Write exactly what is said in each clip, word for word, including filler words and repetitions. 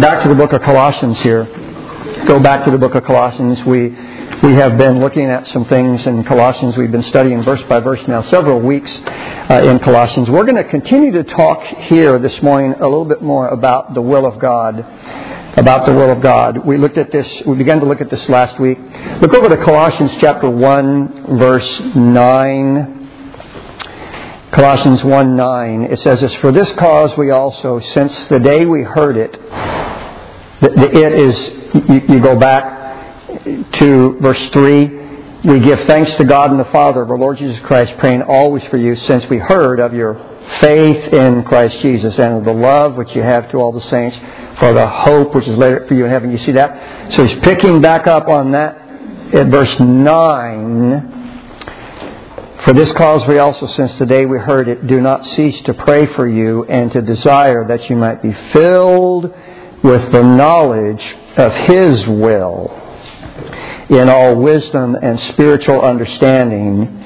back to the book of Colossians here. Go back to the book of Colossians. We we have been looking at some things in Colossians. We've been studying verse by verse now several weeks uh, in Colossians. We're going to continue to talk here this morning a little bit more about the will of God. About the will of God. We looked at this, we began to look at this last week. Look over to Colossians chapter one, verse nine. Colossians one nine. It says this, "For this cause we also, since the day we heard it," the, the it is, you, you go back to verse three, "we give thanks to God and the Father of our Lord Jesus Christ, praying always for you, since we heard of your faith in Christ Jesus and of the love which you have to all the saints, for the hope which is laid up for you in heaven." You see that? So he's picking back up on that at verse nine. "For this cause we also, since the day we heard it, do not cease to pray for you and to desire that you might be filled with the knowledge of His will in all wisdom and spiritual understanding,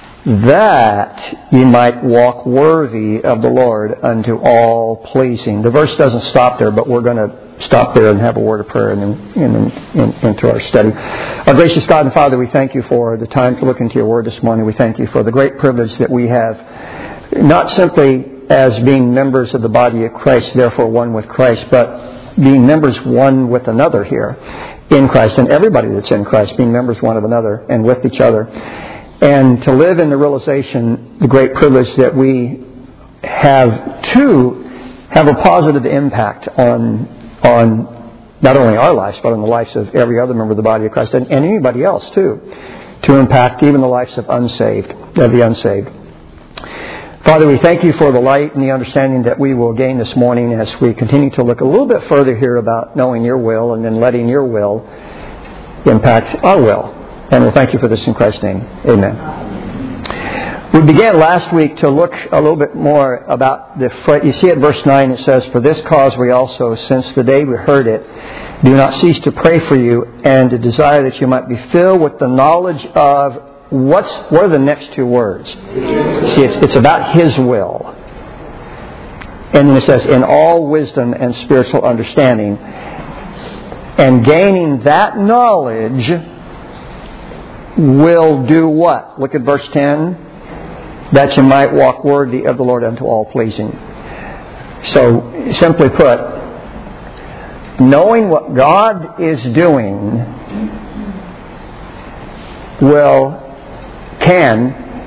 that ye might walk worthy of the Lord unto all pleasing." The verse doesn't stop there, but we're going to stop there and have a word of prayer and then in, in, into our study. Our gracious God and Father, we thank you for the time to look into your word this morning. We thank you for the great privilege that we have, not simply as being members of the body of Christ, therefore one with Christ, but being members one with another here in Christ, and everybody that's in Christ, being members one of another and with each other. And to live in the realization, the great privilege that we have to have a positive impact on on not only our lives, but on the lives of every other member of the body of Christ, and, and anybody else too, to impact even the lives of unsaved, of the unsaved. Father, we thank you for the light and the understanding that we will gain this morning as we continue to look a little bit further here about knowing your will and then letting your will impact our will. And we'll thank you for this in Christ's name. Amen. We began last week to look a little bit more about the phrase. You see at verse nine it says, "For this cause we also, since the day we heard it, do not cease to pray for you and to desire that you might be filled with the knowledge of," what's what are the next two words? See, it's, it's about His will. And then it says, "in all wisdom and spiritual understanding." And gaining that knowledge will do what? Look at verse ten. "That you might walk worthy of the Lord unto all pleasing." So, simply put, knowing what God is doing will, can,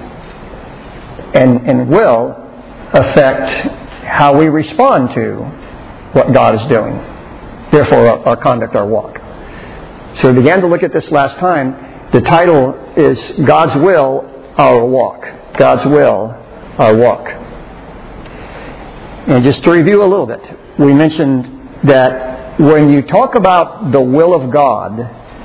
and, and will affect how we respond to what God is doing. Therefore, our, our conduct, our walk. So we began to look at this last time. The title is God's Will, Our Walk. God's will, our walk. And just to review a little bit, we mentioned that when you talk about the will of God,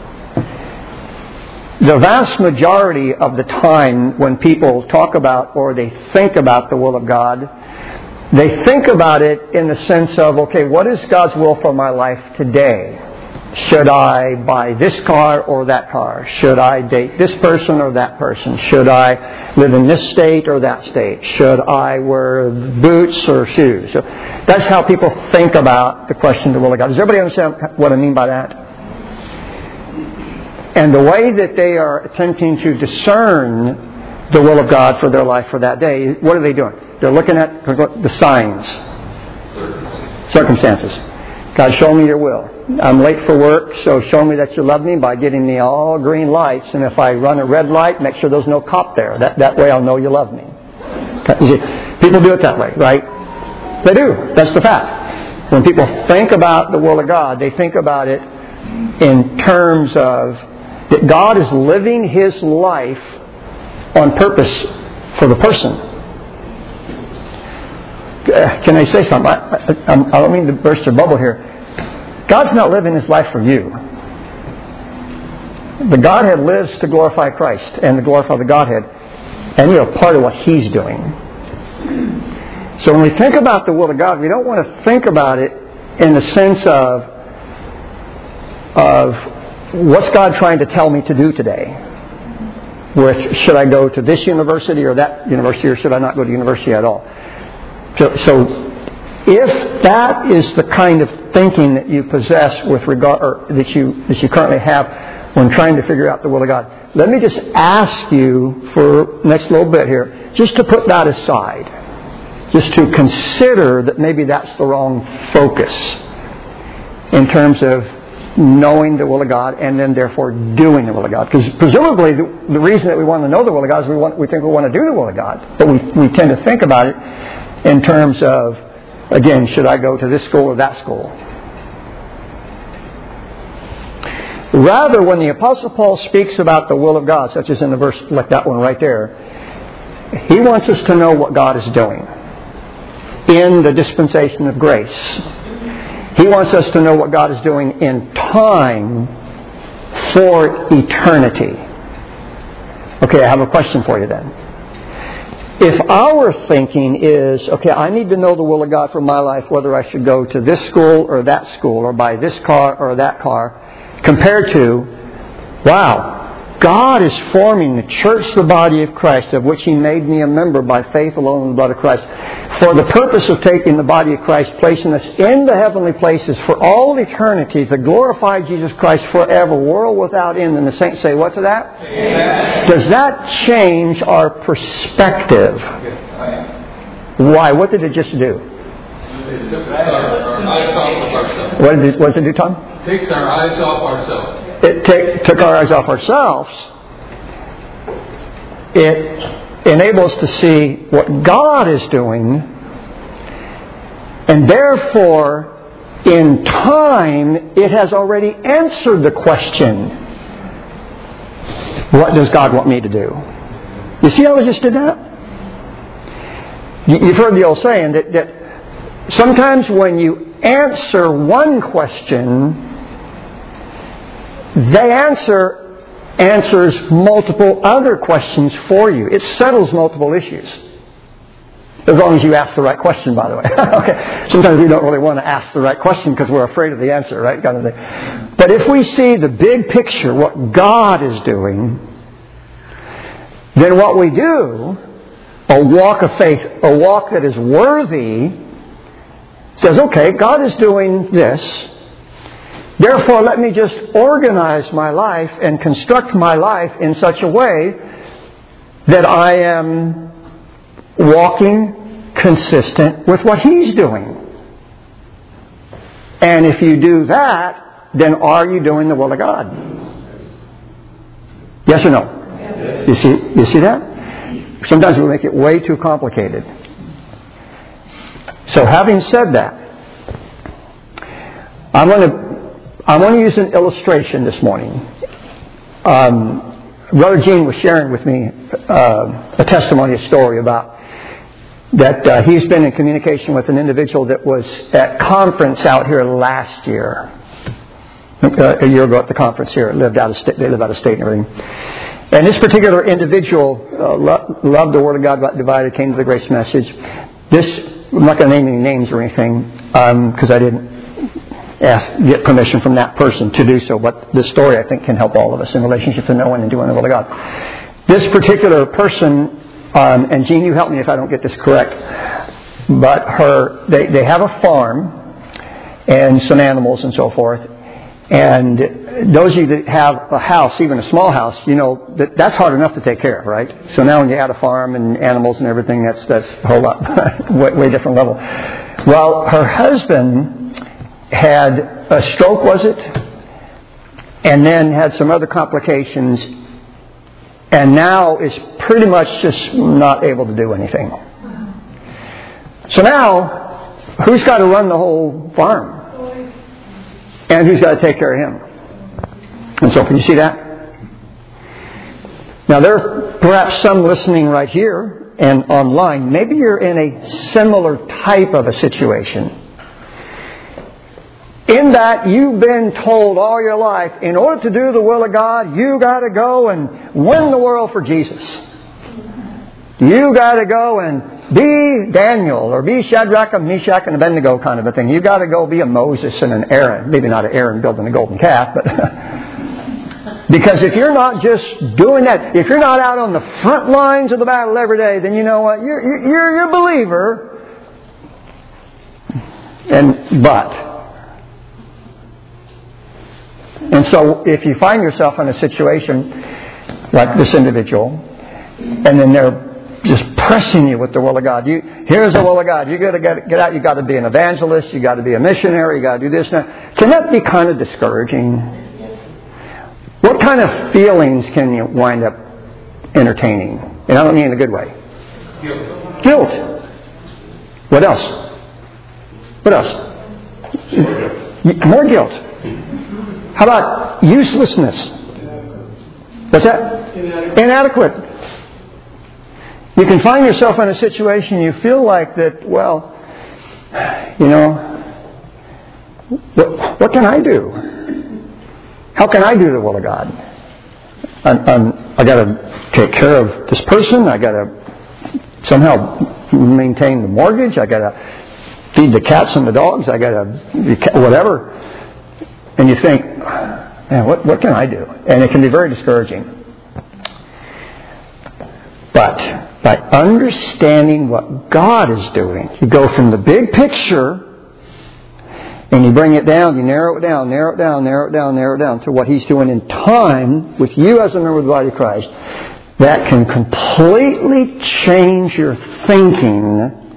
the vast majority of the time when people talk about or they think about the will of God, they think about it in the sense of, okay, what is God's will for my life today? Should I buy this car or that car? Should I date this person or that person? Should I live in this state or that state? Should I wear boots or shoes? So that's how people think about the question of the will of God. Does everybody understand what I mean by that? And the way that they are attempting to discern the will of God for their life for that day, what are they doing? They're looking at the signs, circumstances. God, show me your will. I'm late for work, so show me that you love me by getting me all green lights. And if I run a red light, make sure there's no cop there. That that way I'll know you love me. See, people do it that way, right? They do. That's the fact. When people think about the will of God, they think about it in terms of that God is living His life on purpose for the person. Can I say something? I, I, I don't mean to burst your bubble here. God's not living His life for you. The Godhead lives to glorify Christ and to glorify the Godhead. And you're a part of what He's doing. So when we think about the will of God, we don't want to think about it in the sense of, of what's God trying to tell me to do today? With, should I go to this university or that university, or should I not go to university at all? So, so if that is the kind of thinking that you possess with regard, or that you that you currently have when trying to figure out the will of God, let me just ask you for the next little bit here, just to put that aside, just to consider that maybe that's the wrong focus in terms of knowing the will of God and then therefore doing the will of God. Because presumably the, the reason that we want to know the will of God is we want we think we want to do the will of God, but we we tend to think about it in terms of, again, should I go to this school or that school? Rather, when the Apostle Paul speaks about the will of God, such as in the verse like that one right there, he wants us to know what God is doing in the dispensation of grace. He wants us to know what God is doing in time for eternity. Okay, I have a question for you then. If our thinking is, okay, I need to know the will of God for my life, whether I should go to this school or that school, or buy this car or that car, compared to, wow, God is forming the church, the body of Christ, of which He made me a member by faith alone in the blood of Christ, for the purpose of taking the body of Christ, placing us in the heavenly places for all eternity, to glorify Jesus Christ forever, world without end. And the saints say what to that? Amen. Does that change our perspective? Why? What did it just do? It took our eyes off of ourselves. What did it, what does it do, Tom? It takes our eyes off ourselves. It take, took our eyes off ourselves. It enables us to see what God is doing, and therefore, in time, it has already answered the question, what does God want me to do? You see how I just did that? You've heard the old saying that, that sometimes when you answer one question, they answer answers multiple other questions for you. It settles multiple issues. As long as you ask the right question, by the way. Okay. Sometimes we don't really want to ask the right question because we're afraid of the answer, right? Kind of thing. But if we see the big picture, what God is doing, then what we do, a walk of faith, a walk that is worthy, says, okay, God is doing this. Therefore, let me just organize my life and construct my life in such a way that I am walking consistent with what He's doing. And if you do that, then are you doing the will of God? Yes or no? Yes. You see, you see that? Sometimes we make it way too complicated. So having said that, I'm going to I want to use an illustration this morning. Um, Brother Gene was sharing with me uh, a testimony, a story about that uh, he's been in communication with an individual that was at conference out here last year, uh, a year ago at the conference here. Lived out of state, they live out of state and everything. And this particular individual uh, lo- loved the Word of God, got divided, came to the grace message. This, I'm not going to name any names or anything because um, I didn't ask, get permission from that person to do so. But this story, I think, can help all of us in relationship to knowing and doing the will of God. This particular person, um, and Gene, you help me if I don't get this correct, but her, they, they have a farm and some animals and so forth. And those of you that have a house, even a small house, you know that that's hard enough to take care of, right? So now when you add a farm and animals and everything, that's that's a whole lot, way, way different level. Well, her husband had a stroke, was it? And then had some other complications, and now is pretty much just not able to do anything. So now, who's got to run the whole farm? And who's got to take care of him? And so, can you see that? Now, there are perhaps some listening right here and online. Maybe you're in a similar type of a situation. In that you've been told all your life, in order to do the will of God, you got to go and win the world for Jesus. You got to go and be Daniel or be Shadrach and Meshach and Abednego kind of a thing. You got to go be a Moses and an Aaron. Maybe not an Aaron building a golden calf, but because if you're not just doing that, if you're not out on the front lines of the battle every day, then you know what? You're you're, you're a believer, And but. And so if you find yourself in a situation like this individual, and then they're just pressing you with the will of God. You, here's the will of God. You got to get, get out. You got to be an evangelist. You got to be a missionary. You got to do this. Now, can that be kind of discouraging? What kind of feelings can you wind up entertaining? And I don't mean in a good way. Guilt. Guilt. What else? What else? More guilt. How about uselessness? What's that? Inadequate. Inadequate. You can find yourself in a situation you feel like that, well, you know, what, what can I do? How can I do the will of God? I'm, I'm, I got to take care of this person. I got to somehow maintain the mortgage. I got to feed the cats and the dogs. I got to whatever. And you think, man, what, what can I do? And it can be very discouraging. But by understanding what God is doing, you go from the big picture and you bring it down, you narrow it down, narrow it down, narrow it down, narrow it down to what He's doing in time with you as a member of the body of Christ. That can completely change your thinking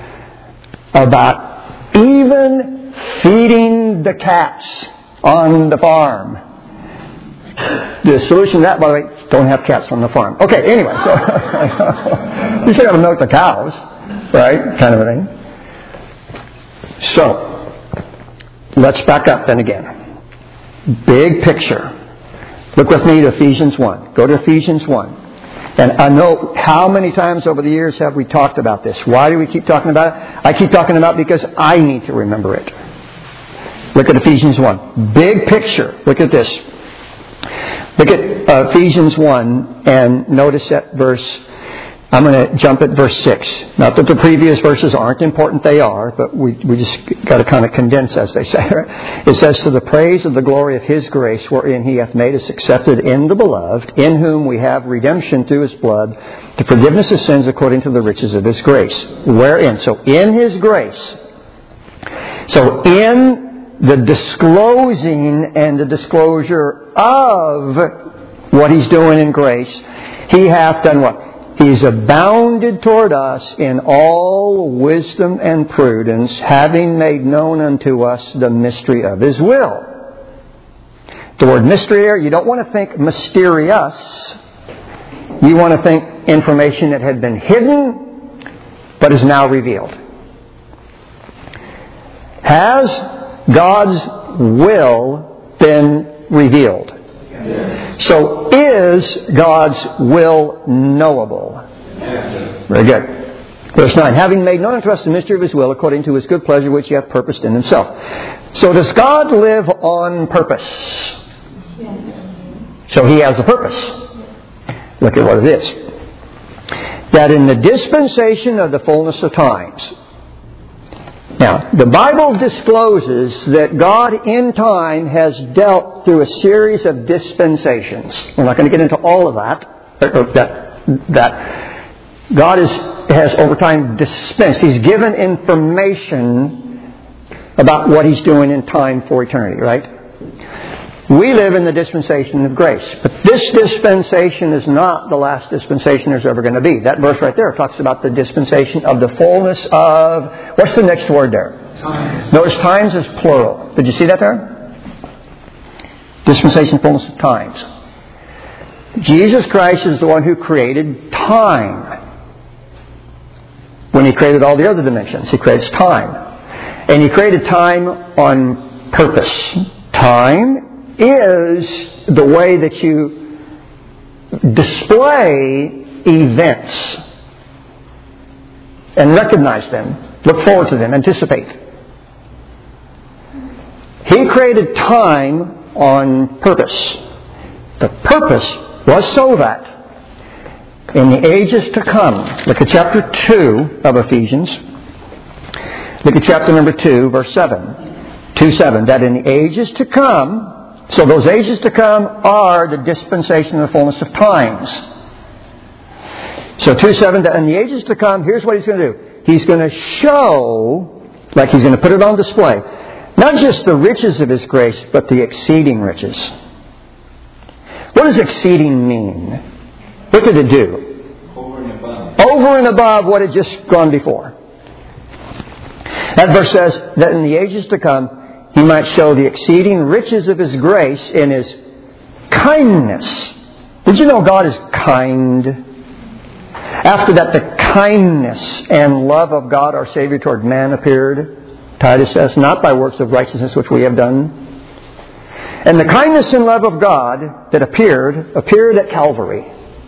about even feeding the cats on the farm. The solution to that, by the way, don't have cats on the farm. Okay, anyway, so you still got to milk the cows, right? Kind of a thing. So, let's back up then again. Big picture. Look with me to Ephesians one. Go to Ephesians one. And I know how many times over the years have we talked about this. Why do we keep talking about it? I keep talking about it because I need to remember it. Look at Ephesians one. Big picture. Look at this. Look at uh, Ephesians one and notice that verse. I'm going to jump at verse six. Not that the previous verses aren't important, they are, but we, we just got to kind of condense, as they say. Right? It says, to the praise of the glory of His grace, wherein He hath made us accepted in the beloved, in whom we have redemption through His blood, the forgiveness of sins according to the riches of His grace. Wherein? So in His grace. So in the disclosing and the disclosure of what He's doing in grace, He hath done what? He's abounded toward us in all wisdom and prudence, having made known unto us the mystery of His will. The word mystery here, you don't want to think mysterious. You want to think information that had been hidden, but is now revealed. Has God's will been revealed? Yes. So is God's will knowable? Yes. Very good. Verse nine. Having made known unto us the mystery of His will, according to His good pleasure which He hath purposed in Himself. So does God live on purpose? Yes. So He has a purpose. Look at what it is. That in the dispensation of the fullness of times. Now, the Bible discloses that God in time has dealt through a series of dispensations. We're not going to get into all of that. Or that, that God is, has over time dispensed. He's given information about what He's doing in time for eternity, right? We live in the dispensation of grace. But this dispensation is not the last dispensation there's ever going to be. That verse right there talks about the dispensation of the fullness of... What's the next word there? Times. Notice times is plural. Did you see that there? Dispensation, fullness of times. Jesus Christ is the one who created time. When He created all the other dimensions, He creates time. And He created time on purpose. Time is the way that you display events and recognize them, look forward to them, anticipate. He created time on purpose. The purpose was so that in the ages to come, look at chapter two of Ephesians, look at chapter number two, verse seven, two seven, that in the ages to come, so those ages to come are the dispensation of the fullness of times. So two seven, in the ages to come, here's what He's going to do. He's going to show Like He's going to put it on display. Not just the riches of His grace, but the exceeding riches. What does exceeding mean? What did it do? Over and above. Over and above what had just gone before. That verse says that in the ages to come, He might show the exceeding riches of His grace in His kindness. Did you know God is kind? After that, the kindness and love of God, our Savior, toward man appeared, Titus says, not by works of righteousness which we have done. And the kindness and love of God that appeared, appeared at Calvary.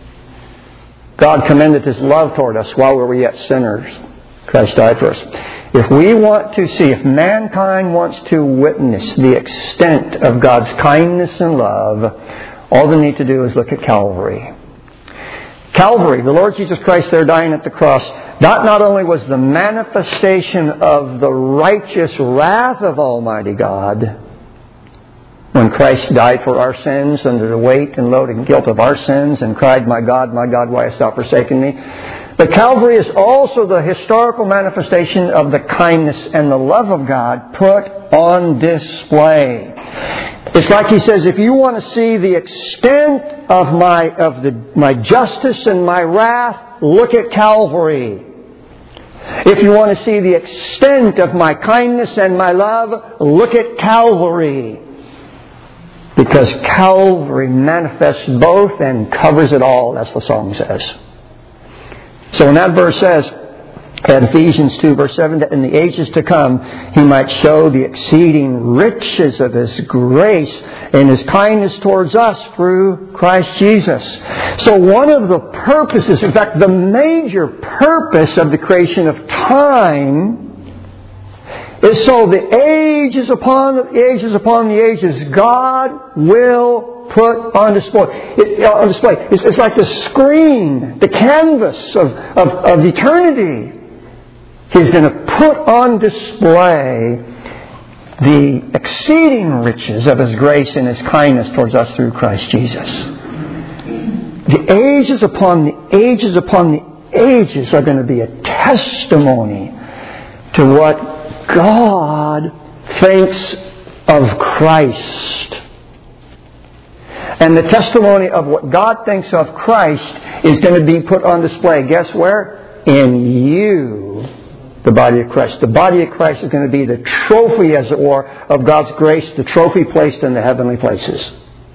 God commended His love toward us while we were yet sinners. Christ died for us. If we want to see, if mankind wants to witness the extent of God's kindness and love, all they need to do is look at Calvary. Calvary, the Lord Jesus Christ there dying at the cross, that not only was the manifestation of the righteous wrath of Almighty God, when Christ died for our sins under the weight and load and guilt of our sins and cried, "My God, my God, why hast Thou forsaken me?" But Calvary is also the historical manifestation of the kindness and the love of God put on display. It's like He says, if you want to see the extent of my of the my justice and my wrath, look at Calvary. If you want to see the extent of my kindness and my love, look at Calvary. Because Calvary manifests both and covers it all, as the song says. So when that verse says, at Ephesians two, verse seven, that in the ages to come, He might show the exceeding riches of His grace and His kindness towards us through Christ Jesus. So one of the purposes, in fact, the major purpose of the creation of time is so the ages upon the ages upon the ages, God will put on display. It, on display. It's, it's like the screen, the canvas of, of, of eternity. He's going to put on display the exceeding riches of His grace and His kindness towards us through Christ Jesus. The ages upon the ages upon the ages are going to be a testimony to what God thinks of Christ. And the testimony of what God thinks of Christ is going to be put on display. Guess where? In you, the body of Christ. The body of Christ is going to be the trophy, as it were, of God's grace, the trophy placed in the heavenly places.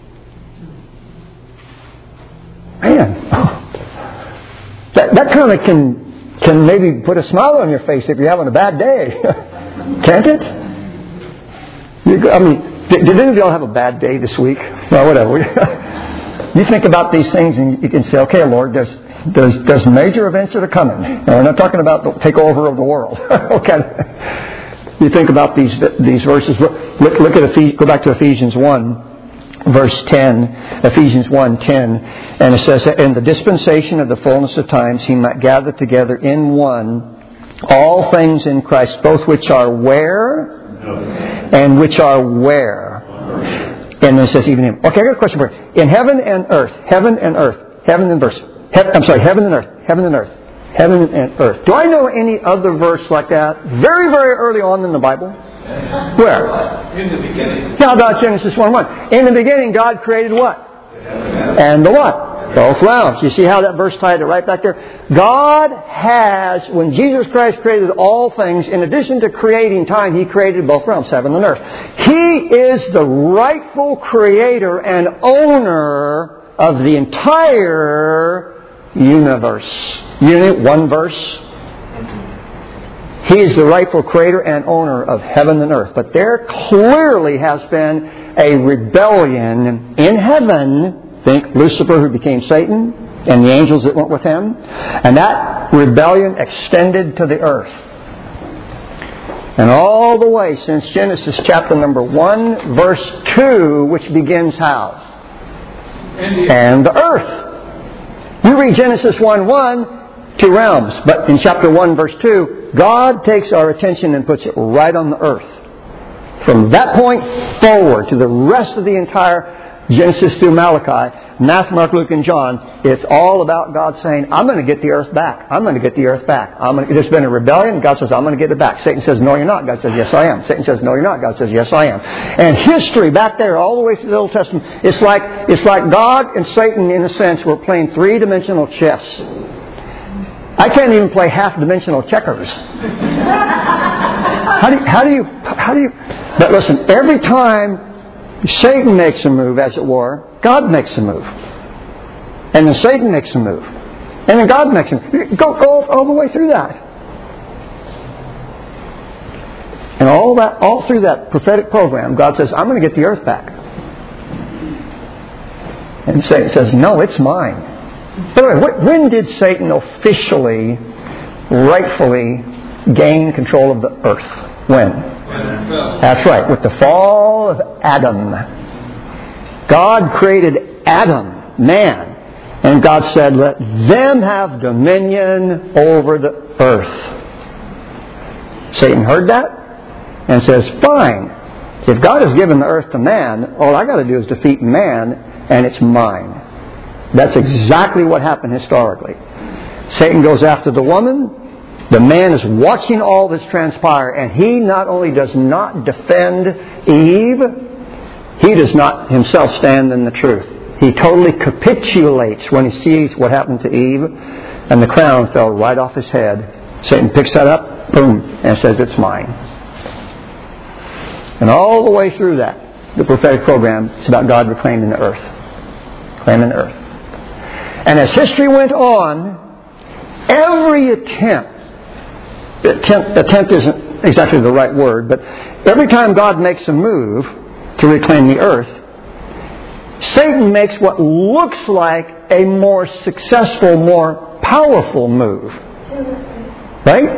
Man, that, that kind of can, can maybe put a smile on your face if you're having a bad day. Can't it? You, I mean, did, did any of y'all have a bad day this week? Well, whatever. You think about these things and you can say, okay, Lord, there's There's, there's major events that are coming. Now, we're not talking about the takeover of the world. Okay. You think about these these verses. Look, look, look at Ephes- go back to Ephesians one, verse ten. Ephesians one ten, and it says, "In the dispensation of the fullness of times, He might gather together in one all things in Christ, both which are where and which are where." And then it says, even Him. Okay, I got a question for you. In heaven and earth, heaven and earth, heaven and verse. He- I'm sorry, heaven and earth, heaven and earth, heaven and earth. Do I know any other verse like that? Very, very early on in the Bible. Where? In the beginning. How about Genesis one one? In the beginning, God created what? And the what? Both realms. You see how that verse tied it right back there? God has, when Jesus Christ created all things, in addition to creating time, He created both realms, heaven and earth. He is the rightful creator and owner of the entire universe. Unit, one verse. He is the rightful creator and owner of heaven and earth. But there clearly has been a rebellion in heaven. Think Lucifer, who became Satan, and the angels that went with him. And that rebellion extended to the earth. And all the way since Genesis chapter number one, verse two, which begins how? And the earth. You read Genesis one one, two realms. But in chapter one, verse two, God takes our attention and puts it right on the earth. From that point forward to the rest of the entire Genesis through Malachi, Matthew, Mark, Luke, and John, it's all about God saying, I'm going to get the earth back. I'm going to get the earth back. I'm going to, there's been a rebellion. God says, I'm going to get it back. Satan says, no, you're not. God says, yes, I am. Satan says, no, you're not. God says, yes, I am. And history back there, all the way through the Old Testament, it's like, it's like God and Satan, in a sense, were playing three-dimensional chess. I can't even play half-dimensional checkers. How do you, how do you, how do you, but listen, every time Satan makes a move, as it were, God makes a move. And then Satan makes a move. And then God makes a move. Go, go all the way through that. And all that, all through that prophetic program, God says, I'm going to get the earth back. And Satan says, no, it's mine. By the way, when did Satan officially, rightfully gain control of the earth? When? That's right, with the fall of Adam. God created Adam, man, and God said, let them have dominion over the earth. Satan heard that and says, fine, if God has given the earth to man, all I got to do is defeat man, and it's mine. That's exactly what happened historically. Satan goes after the woman. The man is watching all this transpire, and he not only does not defend Eve, he does not himself stand in the truth. He totally capitulates when he sees what happened to Eve, and the crown fell right off his head. Satan picks that up, boom, and says, it's mine. And all the way through that, the prophetic program, it's about God reclaiming the earth. Claiming the earth. And as history went on, every attempt, attempt, attempt isn't exactly the right word, but every time God makes a move to reclaim the earth, Satan makes what looks like a more successful, more powerful move. Right?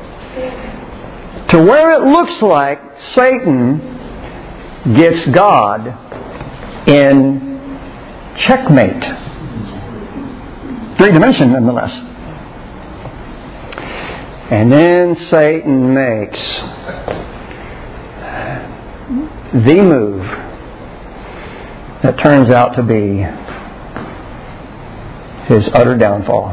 To where it looks like Satan gets God in checkmate. Three dimension, nonetheless. And then Satan makes the move that turns out to be his utter downfall.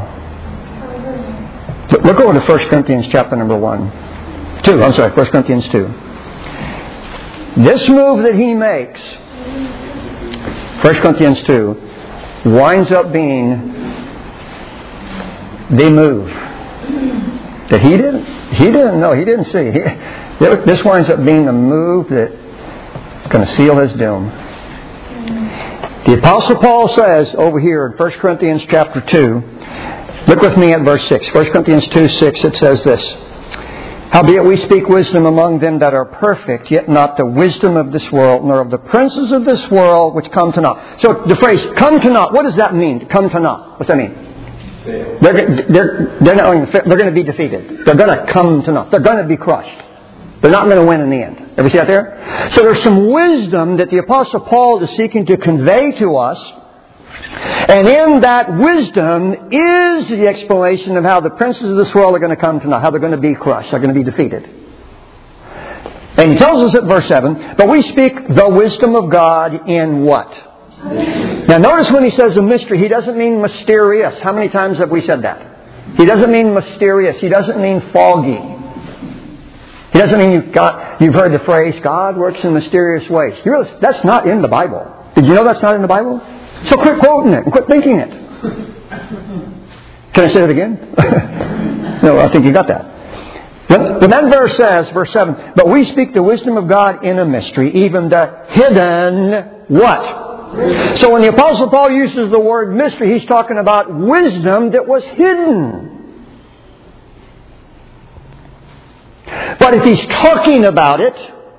Look over to First Corinthians chapter number one. Two, I'm sorry, First Corinthians two. This move that he makes, First Corinthians two, winds up being the move that he didn't he didn't know, he didn't see. He, this winds up being the move that's going to seal his doom. The Apostle Paul says over here in First Corinthians chapter two, look with me at verse six. First Corinthians two six, it says this. Howbeit we speak wisdom among them that are perfect, yet not the wisdom of this world, nor of the princes of this world which come to naught. So the phrase, come to naught, what does that mean? To come to naught. What's that mean? They're, they're, they're, not, they're going to be defeated. They're going to come to naught. They're going to be crushed. They're not going to win in the end. Ever see that there? So there's some wisdom that the Apostle Paul is seeking to convey to us. And in that wisdom is the explanation of how the princes of this world are going to come to naught, how they're going to be crushed, they're going to be defeated. And he tells us at verse seven, but we speak the wisdom of God in what? Now notice when he says a mystery, he doesn't mean mysterious. How many times have we said that? He doesn't mean mysterious. He doesn't mean foggy. He doesn't mean you've got, you've heard the phrase, God works in mysterious ways. You realize that's not in the Bible. Did you know that's not in the Bible? So quit quoting it and quit thinking it. Can I say it again? No, I think you got that. When that verse says, verse seven, but we speak the wisdom of God in a mystery, even the hidden what? So when the Apostle Paul uses the word mystery, he's talking about wisdom that was hidden. But if he's talking about it,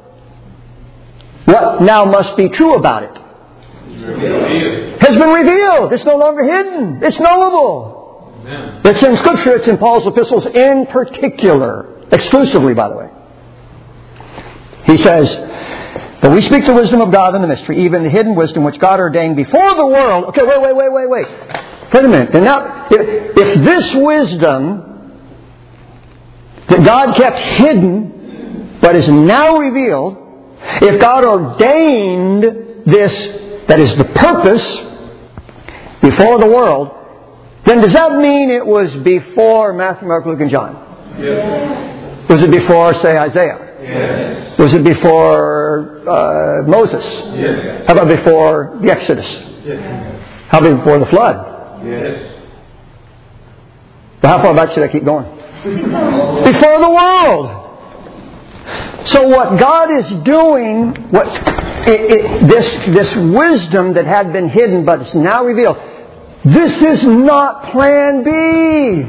what now must be true about it? Has been revealed. It's no longer hidden. It's knowable. Amen. It's in Scripture. It's in Paul's epistles in particular. Exclusively, by the way. He says, but we speak the wisdom of God in the mystery, even the hidden wisdom which God ordained before the world. Okay, wait, wait, wait, wait, wait. Wait a minute. And now, if, if this wisdom that God kept hidden, but is now revealed, if God ordained this that is the purpose before the world, then does that mean it was before Matthew, Mark, Luke, and John? Yes. Was it before, say, Isaiah? Yes. Was it before uh, Moses? Yes. How about before the Exodus? Yes. How about before the flood? Yes. Well, how far back should I keep going? Before the world. So what God is doing, what it, it, this this wisdom that had been hidden but is now revealed, this is not Plan B.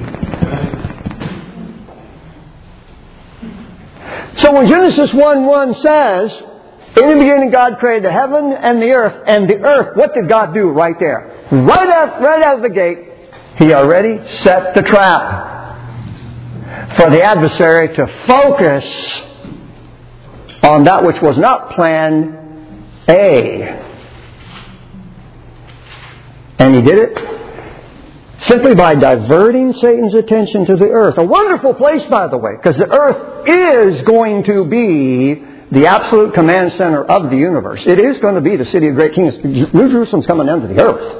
So when Genesis one one says, in the beginning God created the heaven and the earth, and the earth, what did God do right there? Right out, right out of the gate, He already set the trap for the adversary to focus on that which was not Plan A. And He did it simply by diverting Satan's attention to the earth. A wonderful place, by the way, because the earth is going to be the absolute command center of the universe. It is going to be the city of great kings. New Jerusalem's coming down to the earth.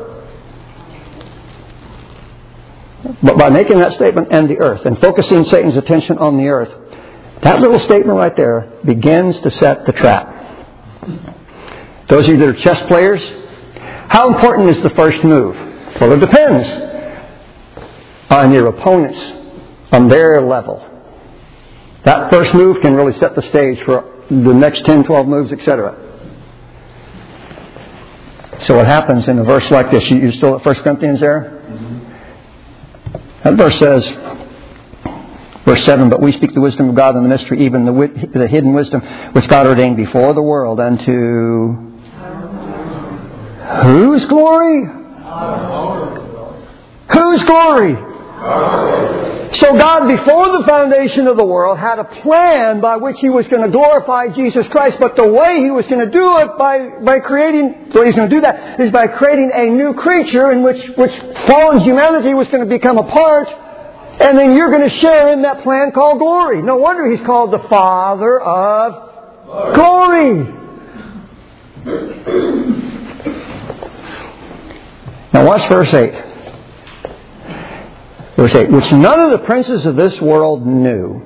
But by making that statement, and the earth, and focusing Satan's attention on the earth, that little statement right there begins to set the trap. Those of you that are chess players, how important is the first move? Well, it depends on your opponents, on their level. That first move can really set the stage for the next ten, twelve moves, et cetera. So what happens in a verse like this? You, you still at First Corinthians there? That verse says, verse seven, but we speak the wisdom of God in the mystery, even the, the hidden wisdom which God ordained before the world unto whose glory? Whose glory? So God, before the foundation of the world, had a plan by which He was going to glorify Jesus Christ, but the way He was going to do it by, by creating, the way He's going to do that is by creating a new creature in which, which fallen humanity was going to become a part, and then you're going to share in that plan called glory. No wonder He's called the Father of glory. Now watch verse eight. Verse eight, which none of the princes of this world knew.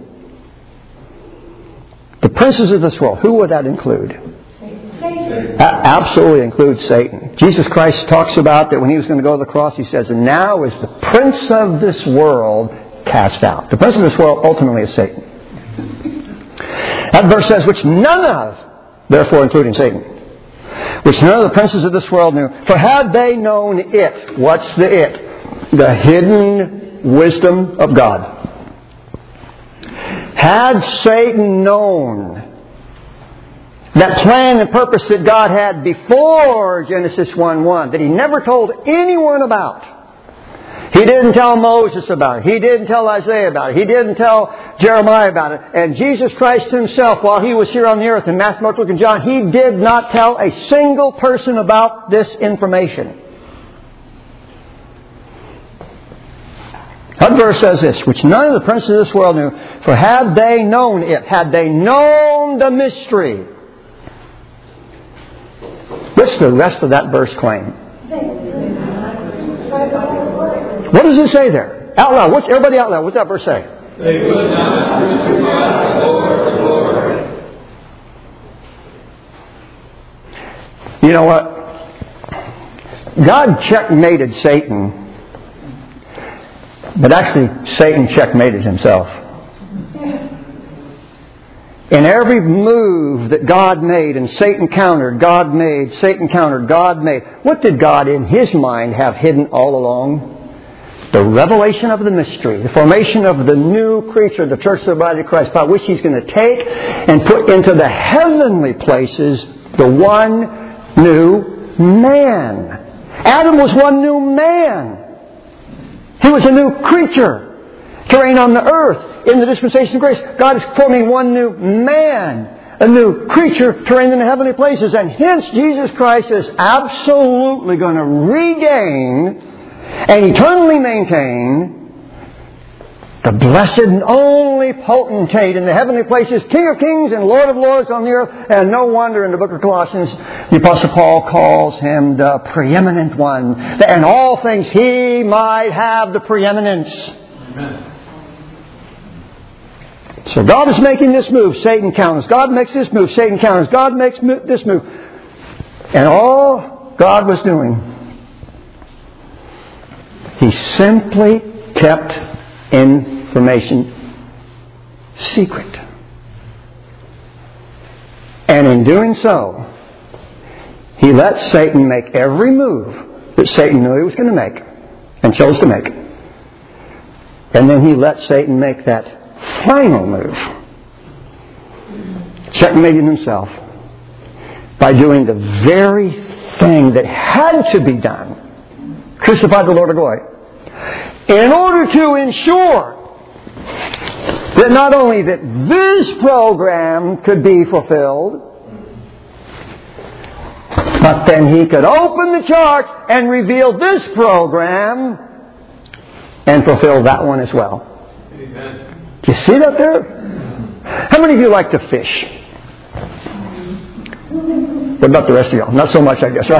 The princes of this world, who would that include? Satan. That absolutely includes Satan. Jesus Christ talks about that when He was going to go to the cross, He says, and now is the prince of this world cast out. The prince of this world ultimately is Satan. That verse says, which none of, therefore including Satan, which none of the princes of this world knew. For had they known it, what's the it? The hidden wisdom of God. Had Satan known that plan and purpose that God had before Genesis one one, that He never told anyone about. He didn't tell Moses about it. He didn't tell Isaiah about it. He didn't tell Jeremiah about it. And Jesus Christ Himself, while He was here on the earth in Matthew, Mark, Luke, and John, He did not tell a single person about this information. That verse says this, which none of the princes of this world knew, for had they known it, had they known the mystery. What's the rest of that verse claim? What does it say there? Out loud. What's, everybody out loud. What's that verse say? They would not crucify the Lord, the Lord. You know what? God checkmated Satan. But actually, Satan checkmated himself. In every move that God made and Satan countered, God made, Satan countered, God made. What did God in His mind have hidden all along? The revelation of the mystery, the formation of the new creature, the church of the body of Christ, by which He's going to take and put into the heavenly places the one new man. Adam was one new man. He was a new creature to reign on the earth in the dispensation of grace. God is forming one new man, a new creature to reign in the heavenly places. And hence Jesus Christ is absolutely going to regain and eternally maintain the blessed and only potentate in the heavenly places, King of kings and Lord of lords on the earth. And no wonder in the book of Colossians, the Apostle Paul calls him the preeminent one. That in all things he might have the preeminence. Amen. So God is making this move, Satan counters. God makes this move, Satan counters. God makes this move. And all God was doing, He simply kept information secret. And in doing so, He let Satan make every move that Satan knew he was going to make and chose to make. And then He let Satan make that final move, checkmating himself by doing the very thing that had to be done, crucify the Lord of glory, in order to ensure that not only that this program could be fulfilled, but then He could open the chart and reveal this program and fulfill that one as well. Amen. Do you see that there? How many of you like to fish? What about the rest of y'all? Not so much, I guess,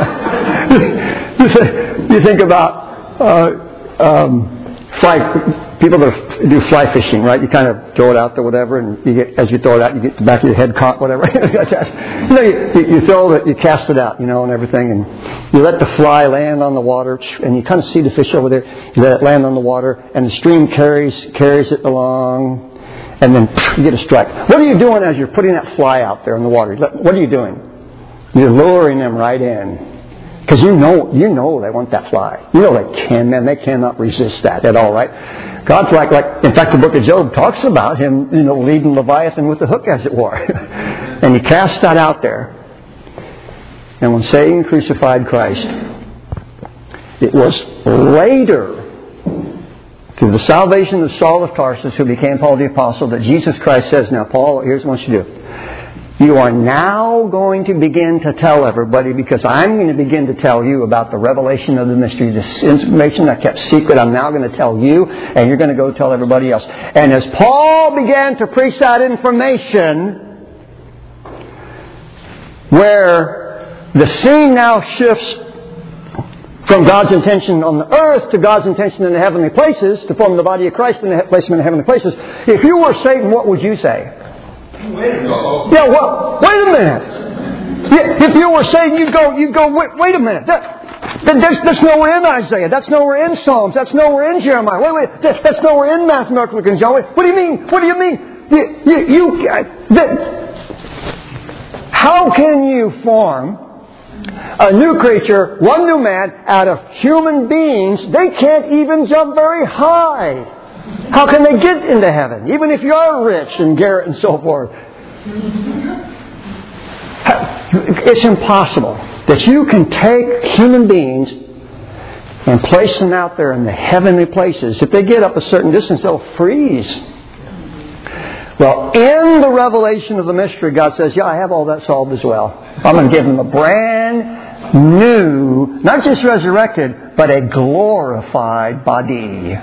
right? You think about uh, um, fly people that do fly fishing, right? You kind of throw it out there, whatever, and you get, as you throw it out, you get the back of your head caught, whatever. you know, you, you throw it, you cast it out, you know, and everything, and you let the fly land on the water, and you kind of see the fish over there. You let it land on the water, and the stream carries carries it along, and then you get a strike. What are you doing as you're putting that fly out there in the water? What are you doing? You're luring them right in. Because you know, you know they want that fly. You know they can, man. They cannot resist that at all, right? God's like, like, in fact, the book of Job talks about Him, you know, leading Leviathan with the hook, as it were. And He cast that out there. And when Satan crucified Christ, it was later, through the salvation of Saul of Tarsus, who became Paul the Apostle, that Jesus Christ says, now, Paul, here's what I want you to do. You are now going to begin to tell everybody, because I'm going to begin to tell you about the revelation of the mystery. This information I kept secret, I'm now going to tell you, and you're going to go tell everybody else. And as Paul began to preach that information, where the scene now shifts from God's intention on the earth to God's intention in the heavenly places, to form the body of Christ and place Him in the heavenly places, if you were Satan, what would you say? Wait a minute. Yeah, well, wait a minute. If you were saying, you'd go, you'd go, wait, wait a minute. That, that, that's, that's nowhere in Isaiah. That's nowhere in Psalms. That's nowhere in Jeremiah. Wait, wait. That, that's nowhere in Matthew, Mark, Luke, and John. Wait, what do you mean? What do you mean? You, you, you that, how can you form a new creature, one new man, out of human beings? They can't even jump very high. How can they get into heaven? Even if you are rich and Garrett and so forth. It's impossible that you can take human beings and place them out there in the heavenly places. If they get up a certain distance, they'll freeze. Well, in the revelation of the mystery, God says, yeah, I have all that solved as well. I'm going to give them a brand new, not just resurrected, but a glorified body.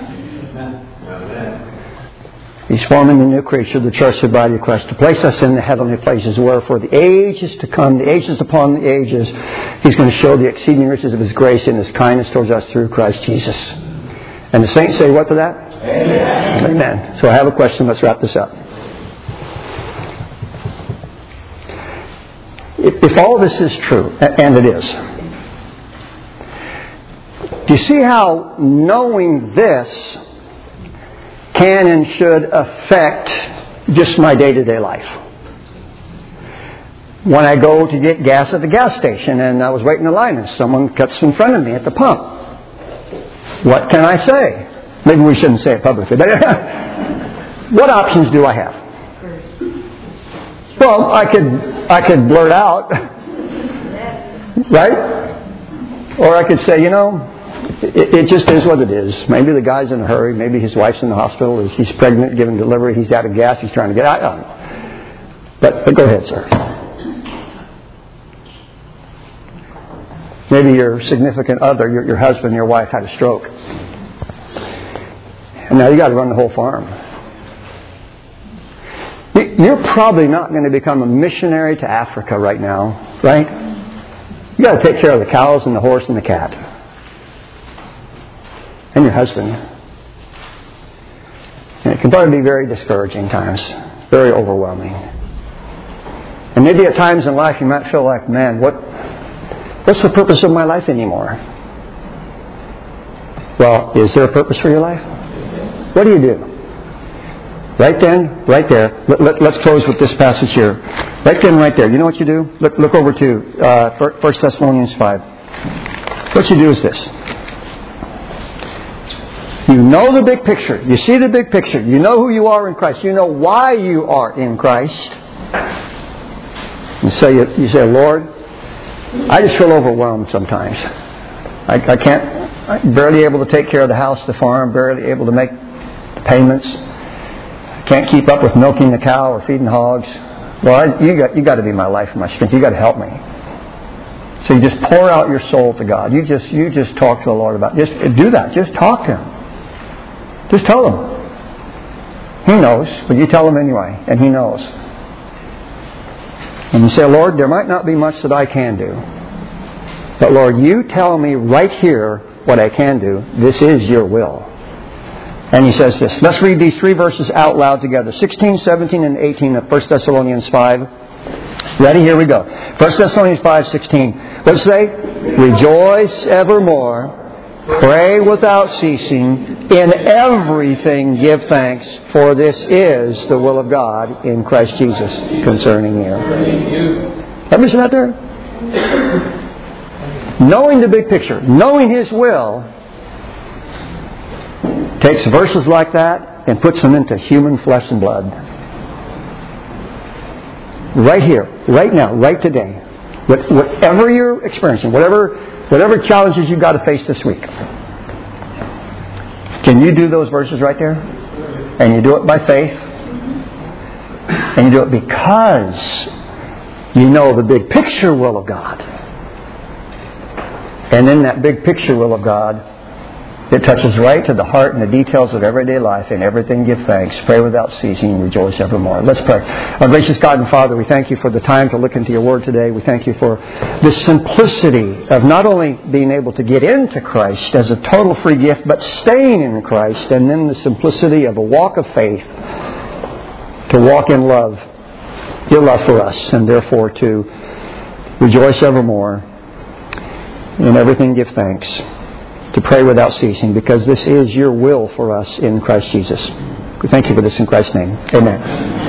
He's forming the new creature, the church, the body of Christ, to place us in the heavenly places, where for the ages to come, the ages upon the ages, He's going to show the exceeding riches of His grace and His kindness towards us through Christ Jesus. And the saints say what to that? Amen. Amen. So I have a question. Let's wrap this up. If, if all this is true, and it is, do you see how knowing this can and should affect just my day-to-day life? When I go to get gas at the gas station and I was waiting in line and someone cuts in front of me at the pump, what can I say? Maybe we shouldn't say it publicly, but what options do I have? Well, I could I could blurt out, right? Or I could say, you know, It, it just is what it is. Maybe the guy's in a hurry. Maybe his wife's in the hospital. He's pregnant, giving delivery. He's out of gas. He's trying to get out. I don't know. But, but go ahead, sir. Maybe your significant other, your, your husband, your wife had a stroke. And now you got to run the whole farm. You're probably not going to become a missionary to Africa right now, right? You got to take care of the cows and the horse and the cat. And your husband. And it can probably be very discouraging times. Very overwhelming. And maybe at times in life you might feel like, man, what, what's the purpose of my life anymore? Well, is there a purpose for your life? What do you do? Right then, right there. Let, let, let's close with this passage here. Right then, right there. You know what you do? Look, look over to uh, First Thessalonians five. What you do is this. You know the big picture. You see the big picture. You know who you are in Christ. You know why you are in Christ. And so you, you say, Lord, I just feel overwhelmed sometimes. I, I can't, I'm barely able to take care of the house, the farm, barely able to make payments. I can't keep up with milking the cow or feeding hogs. Well, I, you got you got to be my life and my strength. You got to help me. So you just pour out your soul to God. You just you just talk to the Lord about it. Just do that. Just talk to Him. Just tell Him. He knows, but you tell Him anyway, and He knows. And you say, Lord, there might not be much that I can do. But Lord, you tell me right here what I can do. This is your will. And he says this. Let's read these three verses out loud together. sixteen, seventeen, and eighteen of First Thessalonians five. Ready? Here we go. First Thessalonians five, sixteen. Let's say, rejoice evermore. Pray without ceasing. In everything give thanks, for this is the will of God in Christ Jesus concerning you. Have you seen that there? Knowing the big picture, knowing His will, takes verses like that and puts them into human flesh and blood. Right here, right now, right today. Whatever you're experiencing, whatever whatever challenges you've got to face this week. Can you do those verses right there? And you do it by faith. And you do it because you know the big picture will of God. And in that big picture will of God, it touches right to the heart and the details of everyday life. In everything give thanks. Pray without ceasing. Rejoice evermore. Let's pray. Our gracious God and Father, we thank you for the time to look into your Word today. We thank you for the simplicity of not only being able to get into Christ as a total free gift, but staying in Christ. And then the simplicity of a walk of faith to walk in love. Your love for us. And therefore to rejoice evermore. In everything give thanks. To pray without ceasing, because this is your will for us in Christ Jesus. We thank you for this in Christ's name. Amen.